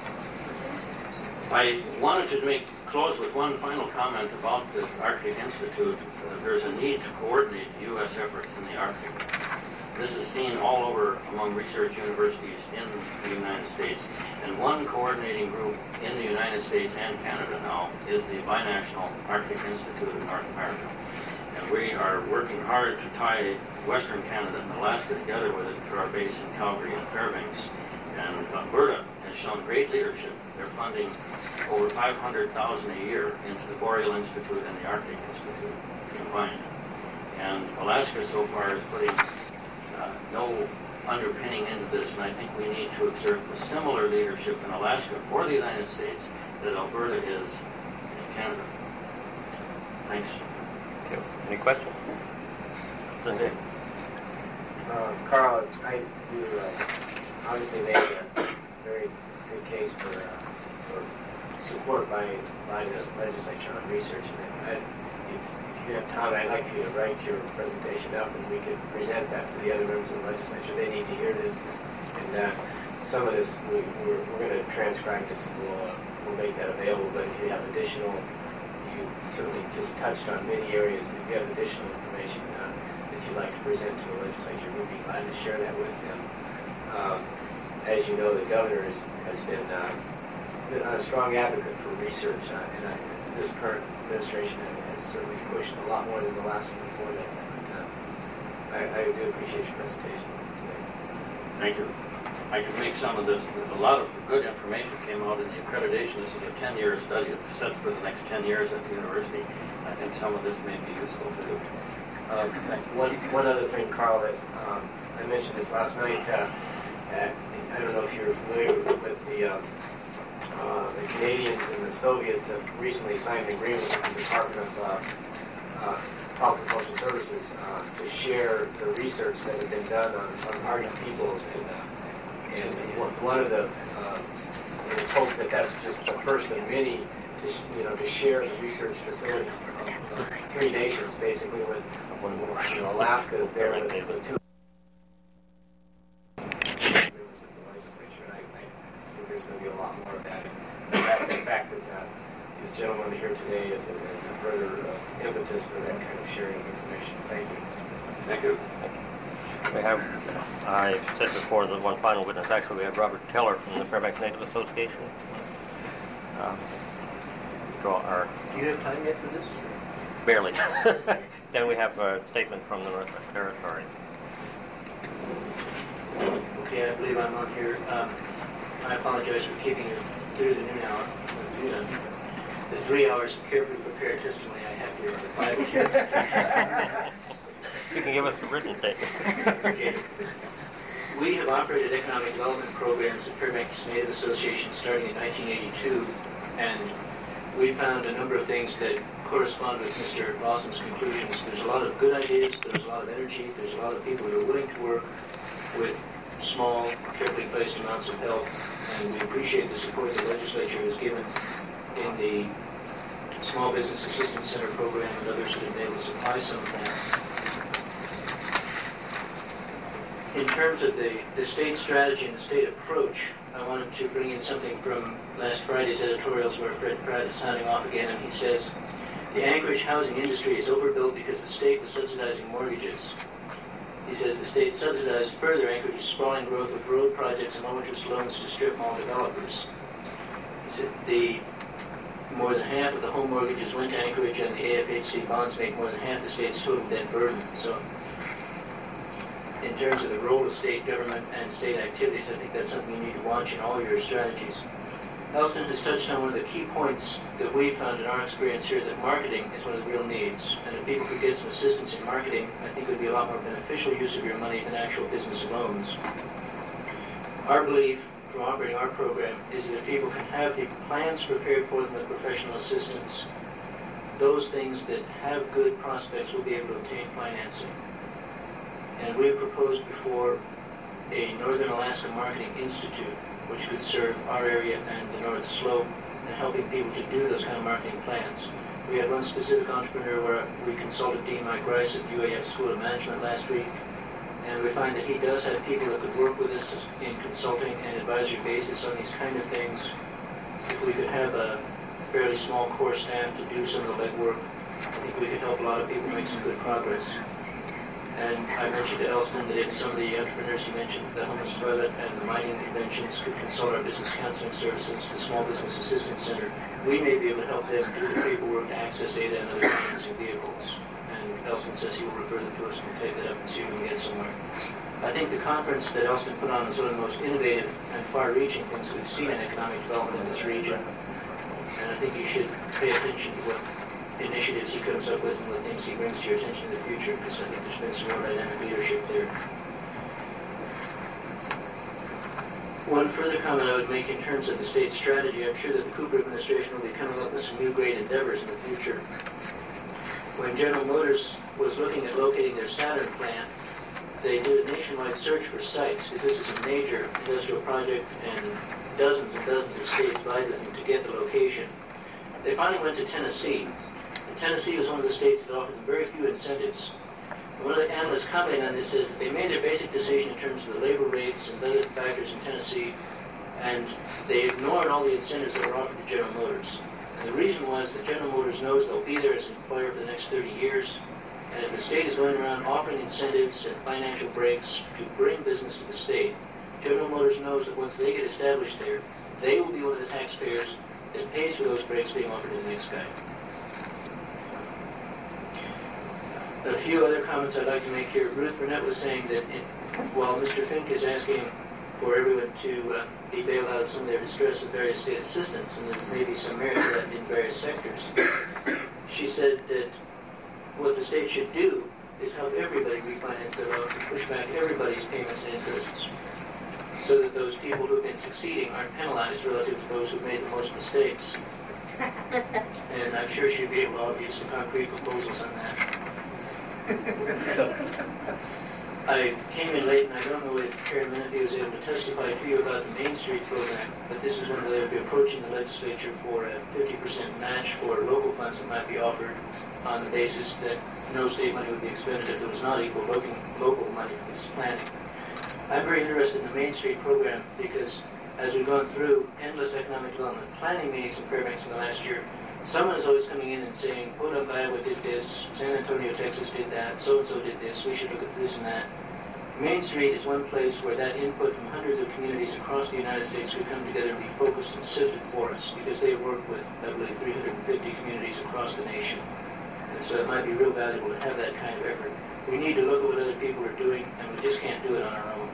S7: I wanted to make close with one final comment about the Arctic Institute. Uh, there's a need to coordinate U S efforts in the Arctic. This is seen all over among research universities in the United States. And one coordinating group in the United States and Canada now is the Binational Arctic Institute of North America. And we are working hard to tie Western Canada and Alaska together with it through our base in Calgary and Fairbanks. And Alberta has shown great leadership. They're funding over five hundred thousand dollars a year into the Boreal Institute and the Arctic Institute combined. And Alaska so far is putting uh, no underpinning into this, and I think we need to exert the similar leadership in Alaska for the United States that Alberta is in Canada. Thanks.
S2: Okay. Any questions?
S3: Okay. Uh, Carl, I you uh, obviously made a very good case for, uh, for support by, by the legislature on research. And I, if, if you have time, I'd like for you to write your presentation up and we could present that to the other members of the legislature. They need to hear this. And uh, some of this, we, we're, we're going to transcribe this and we'll, uh, we'll make that available. But if you have additional, you certainly just touched on many areas. And if you have additional information uh, that you'd like to present to the legislature, we'd be glad to share that with them. Um, as you know, the governor is, has been, uh, been a strong advocate for research, uh, and uh, this current administration has certainly pushed a lot more than the last one before that. But, uh, I, I do appreciate your presentation today.
S7: Thank you. I can make some of this. A lot of good information came out in the accreditation. This is a ten-year study set for the next ten years at the university. I think some of this may be useful to you.
S3: Um, one, one other thing, Carl, is um, I mentioned this last night. Uh, at, I don't know if you're familiar with the, um, uh, the Canadians and the Soviets have recently signed an agreement with the Department of uh, uh, Health and Social Services uh, to share the research that has been done on, on Arctic peoples and uh, and one one of the, uh, it's hoped that that's just the first of many, to, sh- you know, to share the research facilities of uh, three nations, basically, with, you know, Alaska is there with, with two members of the legislature, and I, I think there's going to be a lot more of that. And that's the fact that uh, these gentlemen here today is a, is a further uh, impetus for that kind of sharing of information. Thank you.
S2: Thank you. We have, I said before, the one final witness. Actually, we have Robert Keller from the Fairbanks Native Association. Um, draw our
S7: Do you have time yet for this?
S2: barely. Then we have a statement from the Northwest Territory.
S8: Okay, I believe I'm on here. Um, I apologize for keeping you through the noon hour. Uh, The three hours of carefully prepared testimony I have here are five or ten.
S2: You can give us a written statement.
S8: Okay. We have operated economic development programs at Fairbanks Native Association starting in nineteen eighty-two, and we found a number of things that correspond with Mister Lawson's conclusions. There's a lot of good ideas, there's a lot of energy, there's a lot of people who are willing to work with small, carefully placed amounts of help, and we appreciate the support the legislature has given in the Small Business Assistance Center program and others that have been able to supply some of that. In terms of the, the state strategy and the state approach, I wanted to bring in something from last Friday's editorials where Fred Pratt is signing off again, and he says, the Anchorage housing industry is overbuilt because the state was subsidizing mortgages. He says the state subsidized further Anchorage's sprawling growth with road projects and low-interest loans to strip mall developers. He said the more than half of the home mortgages went to Anchorage, and the A F H C bonds make more than half the state's total debt burden. So, in terms of the role of state government and state activities, I think that's something you need to watch in all your strategies. Elston has touched on one of the key points that we found in our experience here, that marketing is one of the real needs. And if people could get some assistance in marketing, I think it would be a lot more beneficial use of your money than actual business loans. Our belief from operating our program is that if people can have the plans prepared for them with professional assistance, those things that have good prospects will be able to obtain financing. And we have proposed before a Northern Alaska Marketing Institute, which could serve our area and the North Slope in helping people to do those kind of marketing plans. We had one specific entrepreneur where we consulted Dean Mike Rice at U A F School of Management last week, and we find that he does have people that could work with us in consulting and advisory basis on these kind of things. If we could have a fairly small core staff to do some of the legwork, I think we could help a lot of people make some good progress. And I mentioned to Elston that if some of the entrepreneurs he mentioned, the homeless toilet and the mining conventions, could consult our business counseling services, the Small Business Assistance Center, we may be able to help them do the paperwork to access A D A and other financing vehicles. And Elston says he will refer them to us and we'll take that up and see if we can get somewhere. I think the conference that Elston put on was one of the most innovative and far-reaching things that we've seen in economic development in this region. And I think you should pay attention to what initiatives he comes up with and what things he brings to your attention in the future, because I think there's been some more dynamic leadership there. One further comment I would make in terms of the state strategy, I'm sure that the Cooper administration will be coming up with some new great endeavors in the future. When General Motors was looking at locating their Saturn plant, they did a nationwide search for sites, because this is a major industrial project and dozens and dozens of states vied with them to get the location. They finally went to Tennessee. And Tennessee was one of the states that offered them very few incentives. And one of the analysts commenting on this says that they made their basic decision in terms of the labor rates and other factors in Tennessee, and they ignored all the incentives that were offered to General Motors. And the reason was that General Motors knows they'll be there as an employer for the next thirty years, and if the state is going around offering incentives and financial breaks to bring business to the state, General Motors knows that once they get established there, they will be one of the taxpayers that pays for those breaks being offered to the next guy. A few other comments I'd like to make here. Ruth Burnett was saying that it, while Mister Fink is asking for everyone to uh, be bailed out of some of their distress with various state assistance, and there may be some merit to that in various sectors, she said that what the state should do is help everybody refinance their loans and push back everybody's payments and interests, so that those people who have been succeeding aren't penalized relative to those who've made the most mistakes. And I'm sure she'd be able to offer you some concrete proposals on that. I came in late, and I don't know if Karen Menifee was able to testify to you about the Main Street program, but this is when they'll be approaching the legislature for a fifty percent match for local funds that might be offered on the basis that no state money would be expended if there was not equal local, local money for this planning. I'm very interested in the Main Street program because as we've gone through endless economic development planning meetings in Fairbanks in the last year, someone is always coming in and saying, Podunk, Iowa did this, San Antonio, Texas did that, so-and-so did this, we should look at this and that. Main Street is one place where that input from hundreds of communities across the United States could come together and be focused and sifted for us, because they work with, I believe, three hundred fifty communities across the nation. And so it might be real valuable to have that kind of effort. We need to look at what other people are doing, and we just can't do it on our own.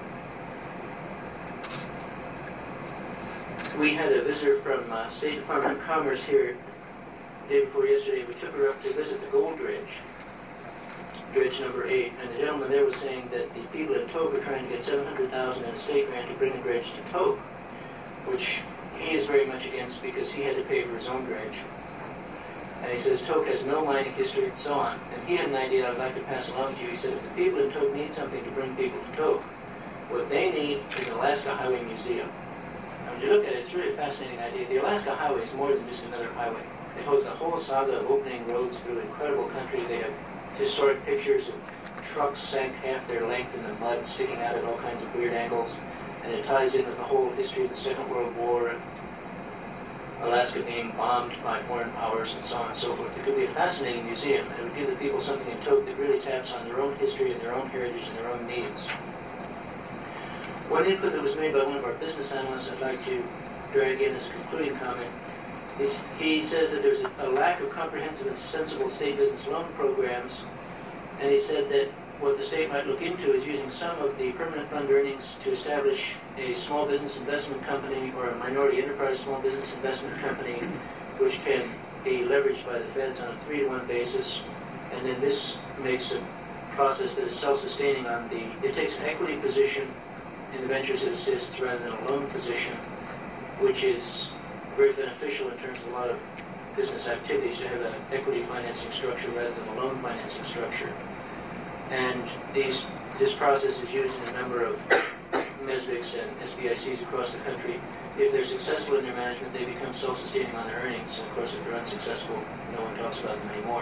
S8: We had a visitor from uh, State Department of Commerce here the day before yesterday. We took her up to visit the Gold Dredge, dredge number eight, and the gentleman there was saying that the people in Tok are trying to get seven hundred thousand dollars in a state grant to bring a dredge to Tok, which he is very much against because he had to pay for his own dredge. And he says Tok has no mining history and so on. And he had an idea I'd like to pass along to you. He said if the people in Tok need something to bring people to Tok, what they need is an Alaska Highway Museum. And when you look at it, it's really a fascinating idea. The Alaska Highway is more than just another highway. It holds a whole saga of opening roads through incredible country. They have historic pictures of trucks sank half their length in the mud, sticking out at all kinds of weird angles. And it ties in with the whole history of the Second World War and Alaska being bombed by foreign powers and so on and so forth. It could be a fascinating museum, and it would give the people something in Tok that really taps on their own history and their own heritage and their own needs. One input that was made by one of our business analysts I'd like to drag in as a concluding comment is he says that there's a, a lack of comprehensive and sensible state business loan programs, and he said that what the state might look into is using some of the permanent fund earnings to establish a small business investment company or a minority enterprise small business investment company which can be leveraged by the feds on a three to one basis, and then this makes a process that is self-sustaining on the, it takes an equity position in the ventures it assists rather than a loan position, which is very beneficial in terms of a lot of business activities to have an equity financing structure rather than a loan financing structure. And these, this process is used in a number of M E S B I Cs and S B I Cs across the country. If they're successful in their management, they become self-sustaining on their earnings. And of course, if they're unsuccessful, no one talks about them anymore.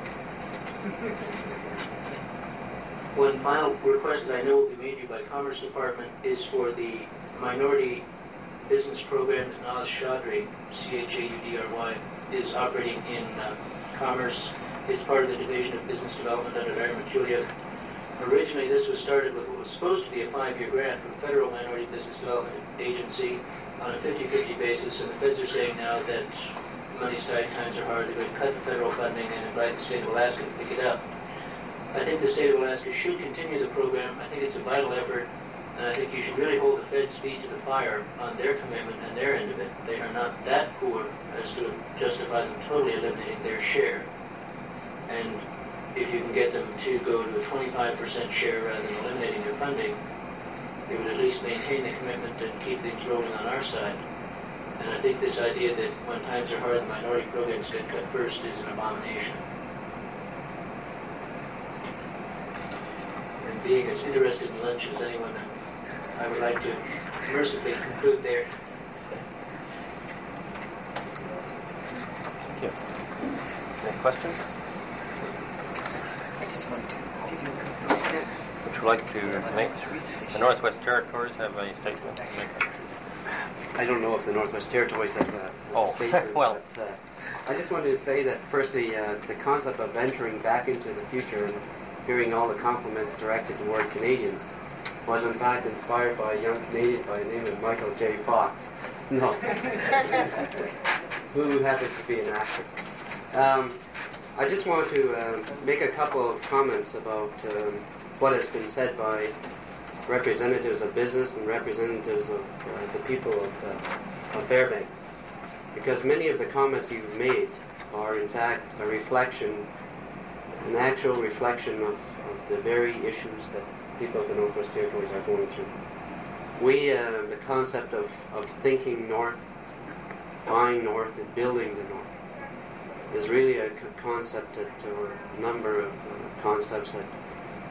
S8: One final request that I know will be made to you by Commerce Department is for the minority business program that Naz Chaudhry, C H A U D R Y, is operating in uh, Commerce. It's part of the Division of Business Development under Larry McCulloch. Originally, this was started with what was supposed to be a five-year grant from Federal Minority Business Development Agency on a fifty-fifty basis, and the feds are saying now that money's tight, times are hard, they're going to cut the federal funding and invite the state of Alaska to pick it up. I think the state of Alaska should continue the program. I think it's a vital effort, and I think you should really hold the feds' feet to the fire on their commitment and their end of it. They are not that poor as to justify them totally eliminating their share. And if you can get them to go to a twenty-five percent share rather than eliminating their funding, they would at least maintain the commitment and keep things rolling on our side. And I think this idea that when times are hard, the minority programs get cut first is an abomination. And being as interested in lunch as anyone, I would like to mercifully conclude there.
S2: Thank you. Any questions?
S6: I just wanted to give you a complete.
S2: Would you like to make? The Northwest Territories have any statement to make?
S9: I don't know if the Northwest Territories has a, has
S2: oh.
S9: a statement,
S2: well.
S9: but uh, I just wanted to say that firstly, uh, the concept of venturing back into the future and hearing all the compliments directed toward Canadians was in fact inspired by a young Canadian by the name of Michael J. Fox. No. Who happens to be an actor. Um, I just want to uh, make a couple of comments about um, what has been said by representatives of business and representatives of uh, the people of, uh, of Fairbanks. Because many of the comments you've made are in fact a reflection, an actual reflection of, of the very issues that people of the Northwest Territories are going through. We, uh, the concept of, of thinking north, buying north, and building the north is really a concept that, or a number of uh, concepts that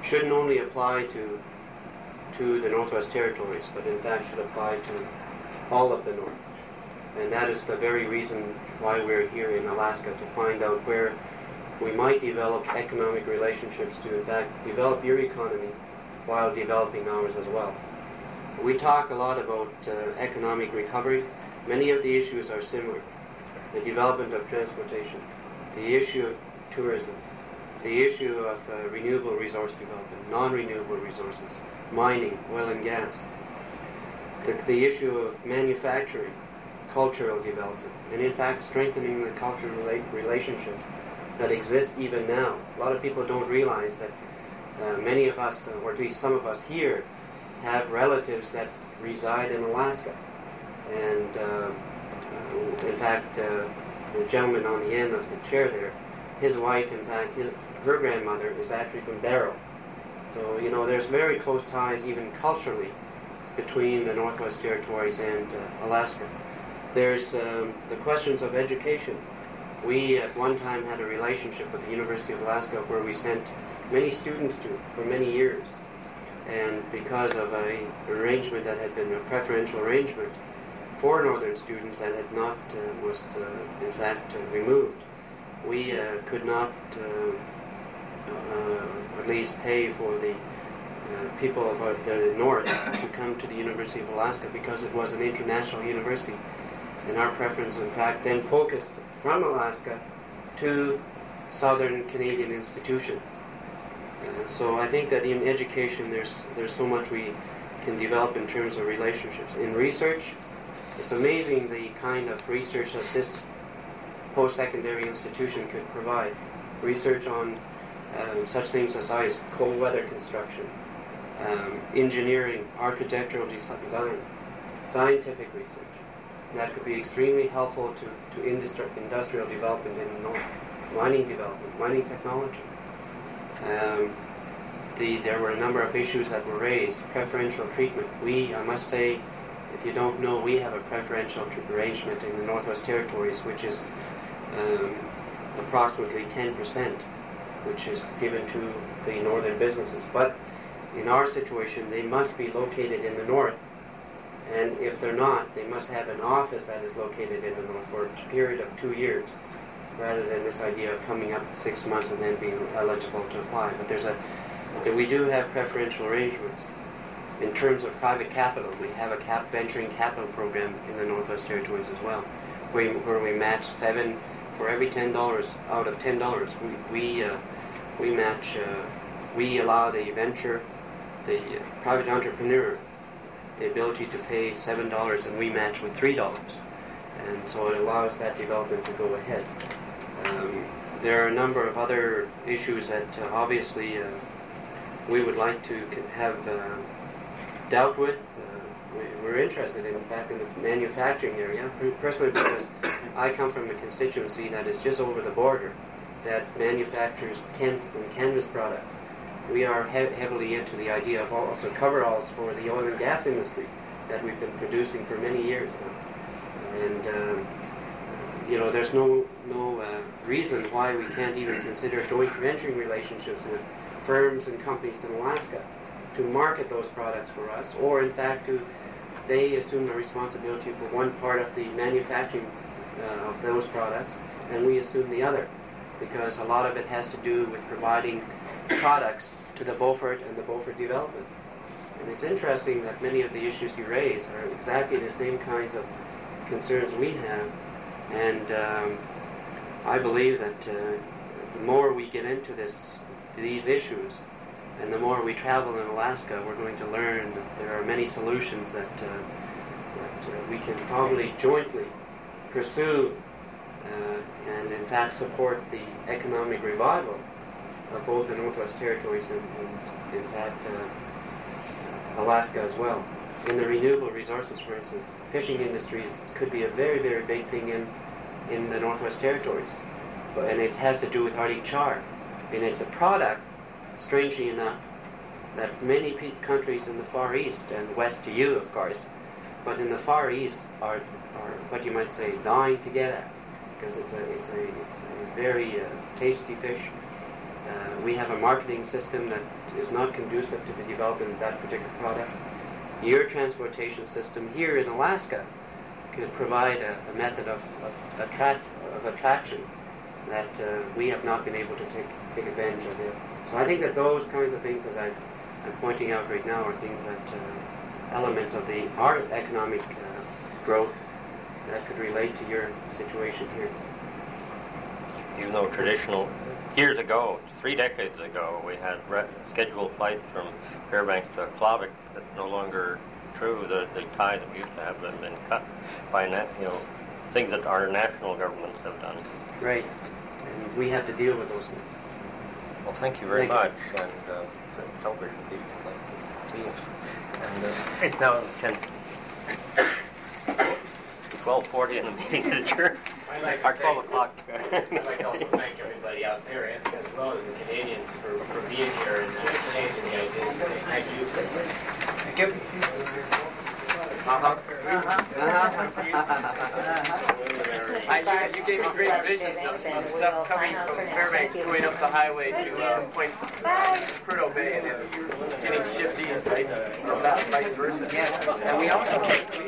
S9: shouldn't only apply to to the Northwest Territories, but in fact should apply to all of the North. And that is the very reason why we're here in Alaska, to find out where we might develop economic relationships to, in fact, develop your economy while developing ours as well. We talk a lot about uh, economic recovery. Many of the issues are similar. The development of transportation, the issue of tourism, the issue of uh, renewable resource development, non-renewable resources, mining, oil and gas, the, the issue of manufacturing, cultural development, and in fact strengthening the cultural rela- relationships that exist even now. A lot of people don't realize that uh, many of us, uh, or at least some of us here, have relatives that reside in Alaska. And uh, uh, in fact, uh, the gentleman on the end of the chair there, his wife, in fact, his, her grandmother is actually from Barrow. So, you know, there's very close ties, even culturally, between the Northwest Territories and uh, Alaska. There's um, the questions of education. We at one time had a relationship with the University of Alaska where we sent many students to for many years. And because of a arrangement that had been a preferential arrangement for northern students that had not, uh, was uh, in fact uh, removed, we uh, could not uh, uh, at least pay for the uh, people of uh, the north to come to the University of Alaska because it was an international university. And our preference, in fact, then focused from Alaska to southern Canadian institutions. Uh, so I think that in education there's there's so much we can develop in terms of relationships. In research, it's amazing the kind of research that this post-secondary institution could provide. Research on um, such things as ice, cold weather construction, um, engineering, architectural design, scientific research. And that could be extremely helpful to, to industri- industrial development in the north, mining development, mining technology. Um, the, there were a number of issues that were raised. Preferential treatment. We, I must say, if you don't know, we have a preferential tr- arrangement in the Northwest Territories, which is um, approximately ten percent, which is given to the northern businesses. But in our situation, they must be located in the north, and if they're not, they must have an office that is located in the north for a period of two years, rather than this idea of coming up six months and then being eligible to apply. But there's a, we do have preferential arrangements. In terms of private capital, we have a cap venturing capital program in the Northwest Territories as well, where, where we match seven for every ten dollars out of ten dollars. We we uh, we match. Uh, we allow the venture, the uh, private entrepreneur, the ability to pay seven dollars, and we match with three dollars, and so it allows that development to go ahead. Um, there are a number of other issues that uh, obviously uh, we would like to have uh, dealt with. Uh, we, we're interested, in, in fact, in the manufacturing area, personally, because I come from a constituency that is just over the border that manufactures tents and canvas products. We are he- heavily into the idea of also coveralls for the oil and gas industry that we've been producing for many years now. And um, you know, there's no no uh, reason why we can't even consider joint venturing relationships with firms and companies in Alaska to market those products for us, or in fact to they assume the responsibility for one part of the manufacturing uh, of those products, and we assume the other, because a lot of it has to do with providing products to the Beaufort and the Beaufort development. And it's interesting that many of the issues you raise are exactly the same kinds of concerns we have, and um, I believe that uh, the more we get into this, these issues, and the more we travel in Alaska, we're going to learn that there are many solutions that, uh, that uh, we can probably jointly pursue uh, and in fact support the economic revival of both the Northwest Territories and, and in fact uh, Alaska as well. In the renewable resources, for instance, fishing industries could be a very, very big thing in, in the Northwest Territories. But, and it has to do with Arctic char. And it's a product, strangely enough, that many pe- countries in the Far East, and west to you, of course, but in the Far East are, are what you might say, dying to get at, because it's a, it's a, it's a very uh, tasty fish. Uh, we have a marketing system that is not conducive to the development of that particular product. Your transportation system here in Alaska can provide a, a method of, of, attract, of attraction that uh, we have not been able to take, take advantage of it. So I think that those kinds of things, as I, I'm pointing out right now, are things that uh, elements of the our economic uh, growth that could relate to your situation here.
S2: Even though traditional, years ago, three decades ago, we had re- scheduled flights from Fairbanks to Klavik. That's no longer true. The, the ties that we used to have have been cut by, na- you know, things that our national governments have done.
S9: Right. And we have to deal with those things.
S2: Well, thank you very
S9: Thank
S2: much. You. And uh, the television people, like to see us. And uh, it's now ten, twelve forty, and the meeting is adjourned.
S3: I'd like to
S2: Our twelve
S3: thank-
S2: o'clock.
S3: I'd like to also thank everybody out there, and as well as the Canadians, for, for being here and uh, changing the ideas today. Thank you.
S9: Thank you. Uh-huh.
S3: I, you, you gave me great visions of, of stuff coming from Fairbanks, going up the highway to uh, Point Prudhoe Bay, and then getting shifties, right? Or not, vice versa.
S9: And we also